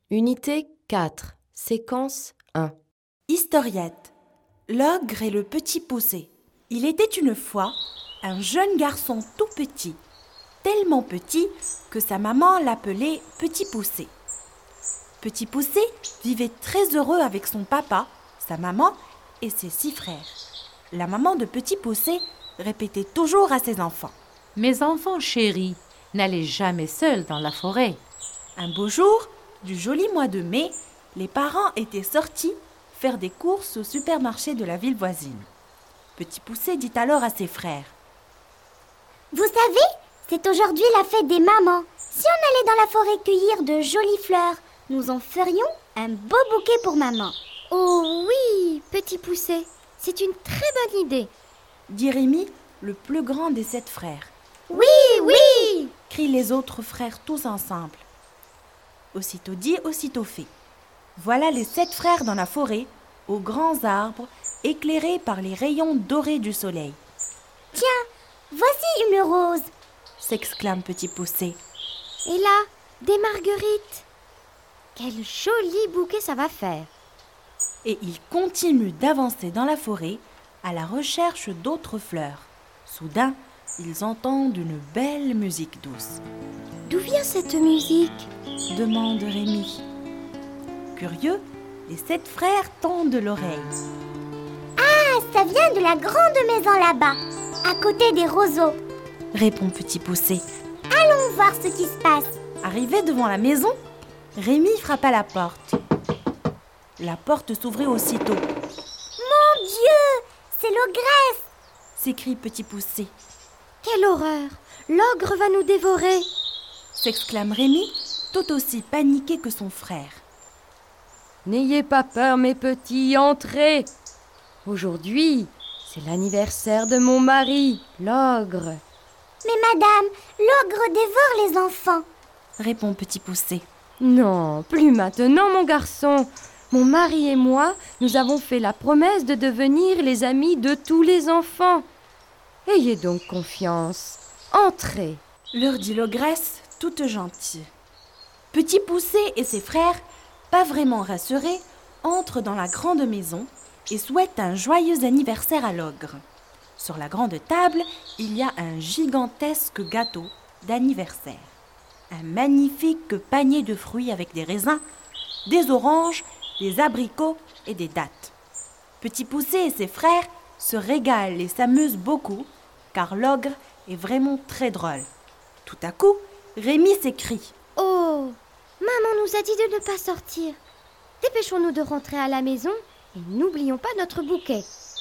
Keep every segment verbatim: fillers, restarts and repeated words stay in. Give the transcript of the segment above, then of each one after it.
Unité quatre, séquence un. Historiette. L'ogre et le petit poucet. Il était une fois un jeune garçon tout petit, tellement petit que sa maman l'appelait Petit Poucet. Petit Poucet vivait très heureux avec son papa, sa maman et ses six frères. La maman de Petit Poucet répétait toujours à ses enfants: « Mes enfants chéris, n'allez jamais seuls dans la forêt. » Un beau jour, du joli mois de mai, les parents étaient sortis faire des courses au supermarché de la ville voisine. Petit Poucet dit alors à ses frères: « Vous savez, c'est aujourd'hui la fête des mamans. Si on allait dans la forêt cueillir de jolies fleurs, nous en ferions un beau bouquet pour maman. » « Oh oui, Petit Poucet, c'est une très bonne idée, » dit Rémi, le plus grand des sept frères. « Oui, oui !» crient les autres frères tous ensemble. Aussitôt dit, aussitôt fait. Voilà les sept frères dans la forêt, aux grands arbres, éclairés par les rayons dorés du soleil. « Tiens, voici une rose !» s'exclame Petit Poucet. « Et là, des marguerites. Quel joli bouquet ça va faire !» Et ils continuent d'avancer dans la forêt à la recherche d'autres fleurs. Soudain, ils entendent une belle musique douce. « D'où vient cette musique ?» demande Rémi. Curieux, les sept frères tendent l'oreille. « Ah, ça vient de la grande maison là-bas, à côté des roseaux, » répond Petit Poucet. « Allons voir ce qui se passe. » Arrivé devant la maison, Rémi frappe à la porte. La porte s'ouvrit aussitôt. « Mon Dieu, c'est l'ogresse !» s'écrie Petit Poucet. « Quelle horreur! L'ogre va nous dévorer !» s'exclame Rémi, tout aussi paniqué que son frère. « N'ayez pas peur, mes petits, entrez. Aujourd'hui, c'est l'anniversaire de mon mari, l'ogre. »« Mais madame, l'ogre dévore les enfants !» répond Petit Poucet. « Non, plus maintenant, mon garçon. Mon mari et moi, nous avons fait la promesse de devenir les amis de tous les enfants. Ayez donc confiance. Entrez. » leur dit l'ogresse, toute gentille. Petit Poucet et ses frères, pas vraiment rassurés, entrent dans la grande maison et souhaitent un joyeux anniversaire à l'ogre. Sur la grande table, il y a un gigantesque gâteau d'anniversaire. Un magnifique panier de fruits avec des raisins, des oranges, des abricots et des dattes. Petit Poucet et ses frères se régalent et s'amusent beaucoup, car l'ogre est vraiment très drôle. Tout à coup, Rémi s'écrie: « Oh, maman nous a dit de ne pas sortir. Dépêchons-nous de rentrer à la maison et n'oublions pas notre bouquet. »«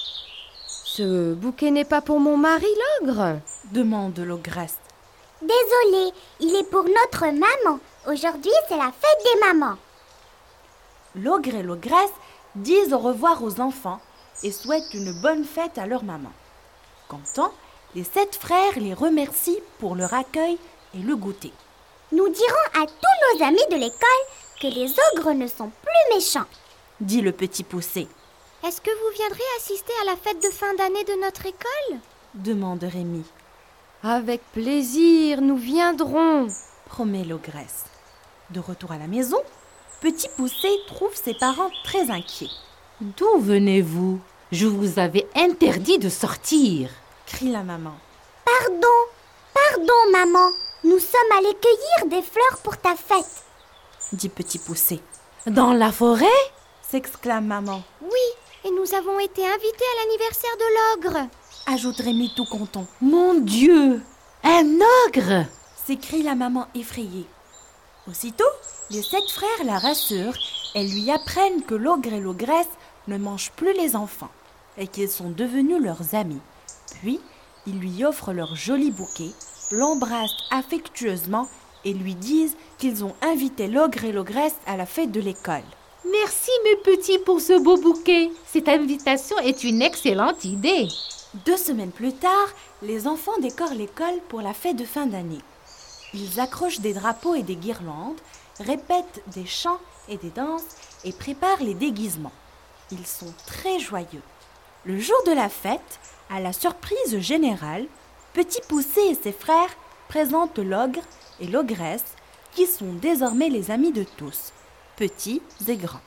Ce bouquet n'est pas pour mon mari, l'ogre ?» demande l'ogresse. « Désolée, il est pour notre maman. Aujourd'hui, c'est la fête des mamans. » L'ogre et l'ogresse disent au revoir aux enfants et souhaitent une bonne fête à leur maman. Contents, les sept frères les remercient pour leur accueil et le goûter. « Nous dirons à tous nos amis de l'école que les ogres ne sont plus méchants, » dit le Petit Poucet. « Est-ce que vous viendrez assister à la fête de fin d'année de notre école ?» demande Rémi. « Avec plaisir, nous viendrons, » promet l'ogresse. De retour à la maison, Petit Poucet trouve ses parents très inquiets. « D'où venez-vous ? Je vous avais interdit de sortir !» crie la maman. « Pardon, pardon maman, nous sommes allés cueillir des fleurs pour ta fête, » dit Petit Poucet. « Dans la forêt ?» s'exclame maman. « Oui, et nous avons été invités à l'anniversaire de l'ogre !» ajoute Rémi tout content. « Mon Dieu, un ogre !» s'écrie la maman effrayée. Aussitôt, les sept frères la rassurent et lui apprennent que l'ogre et l'ogresse ne mangent plus les enfants et qu'ils sont devenus leurs amis. Puis, ils lui offrent leur joli bouquet, l'embrassent affectueusement et lui disent qu'ils ont invité l'ogre et l'ogresse à la fête de l'école. « Merci mes petits pour ce beau bouquet. Cette invitation est une excellente idée. » Deux semaines plus tard, les enfants décorent l'école pour la fête de fin d'année. Ils accrochent des drapeaux et des guirlandes, répètent des chants et des danses et préparent les déguisements. Ils sont très joyeux. Le jour de la fête, à la surprise générale, Petit Poucet et ses frères présentent l'ogre et l'ogresse qui sont désormais les amis de tous. petits et grands.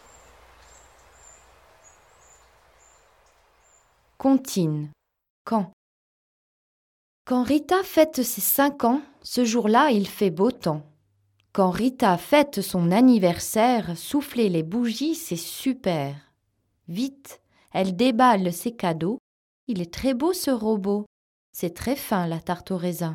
Comptine. Quand Quand Rita fête ses cinq ans, ce jour-là, il fait beau temps. Quand Rita fête son anniversaire, souffler les bougies, c'est super. Vite, elle déballe ses cadeaux. Il est très beau ce robot. C'est très fin la tarte au raisin.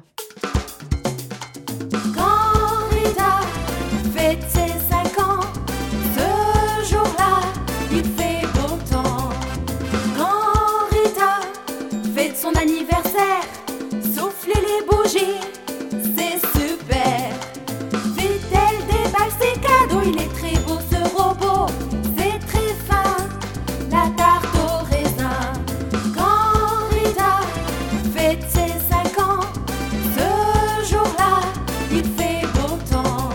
Quand Rita fête ses cinq ans, ce jour-là, il fait beau temps. Quand Rita fête son anniversaire, souffler les bougies, c'est super. Vite, elle déballe ses cadeaux, il est très beau ce robot, c'est très fin, la tarte au raisin. Quand Rita fête ses cinq ans, ce jour-là, il fait beau temps.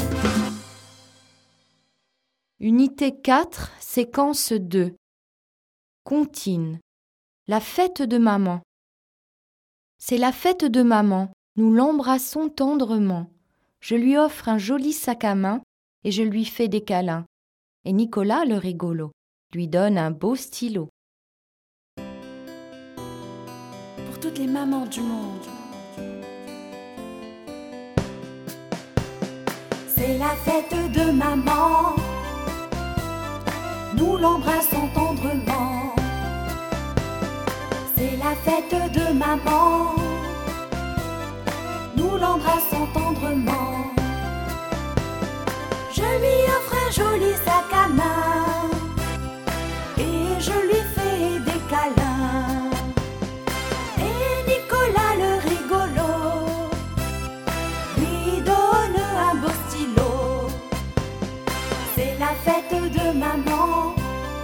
Unité quatre, séquence deux. Comptine. La fête de maman. C'est la fête de maman, nous l'embrassons tendrement. Je lui offre un joli sac à main et je lui fais des câlins. Et Nicolas, le rigolo, lui donne un beau stylo. Pour toutes les mamans du monde, c'est la fête de maman, nous l'embrassons tendrement. C'est la fête de maman, nous l'embrassons tendrement. Je lui offre un joli sac à main et je lui fais des câlins. Et Nicolas le rigolo lui donne un beau stylo. C'est la fête de maman,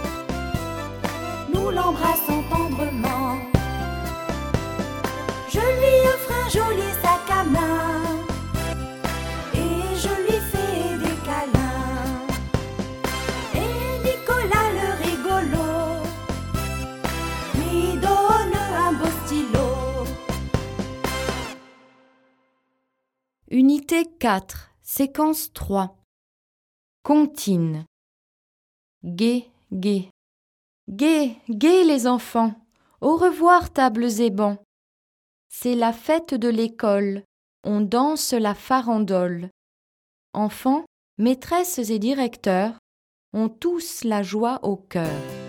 nous l'embrassons tendrement. Je lui offre un joli sac à main et je lui fais des câlins. Et Nicolas le rigolo lui donne un beau stylo. Unité quatre, séquence trois. Comptine. Gai, gai. Gai, gai les enfants. Au revoir tables et bancs. C'est la fête de l'école, on danse la farandole. Enfants, maîtresses et directeurs ont tous la joie au cœur.